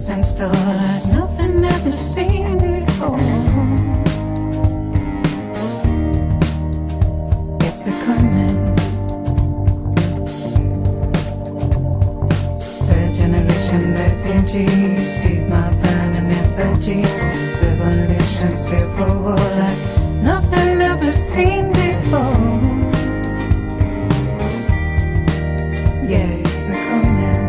stand still like nothing ever seen before. It's a coming. Third generation refugees, deep my burn and effigies. Revolution, civil war like nothing ever seen before. Yeah, it's a coming.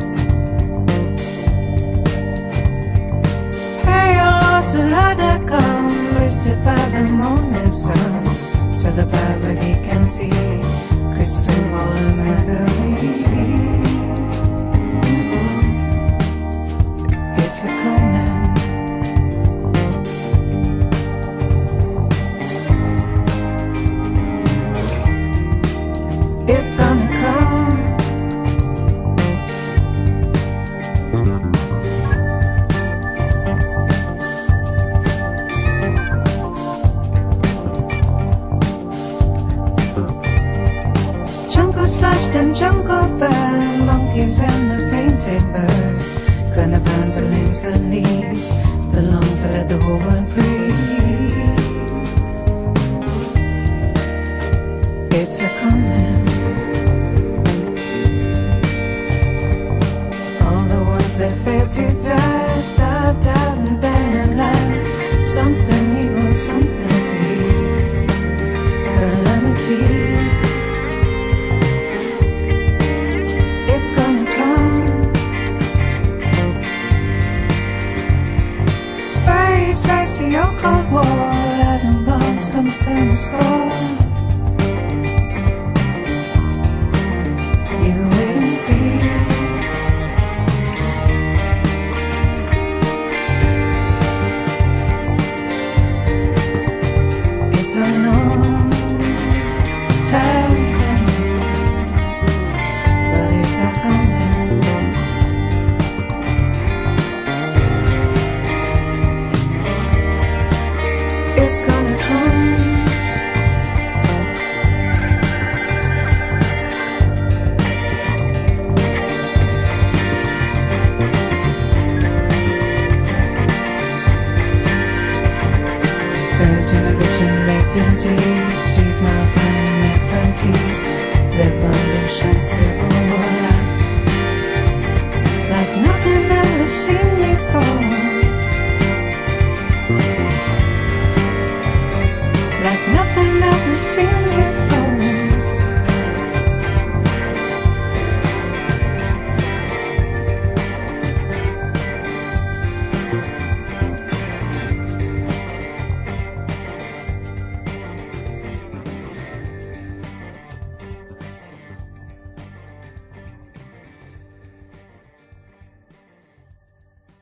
So let it come, wasted by the morning sun, till the bad where he can see crystal ball and mercury. It's a coming. It's gonna come. Slashed and jungle burn, monkeys and the painted birds, granavans and limbs that leaves, the lungs that let the whole world breathe. It's a coming. All the ones that failed to die, starved out and buried alive. Something evil, something real, calamity. It's gonna come. Space, ice, the old Cold War, atom bombs gonna send the score.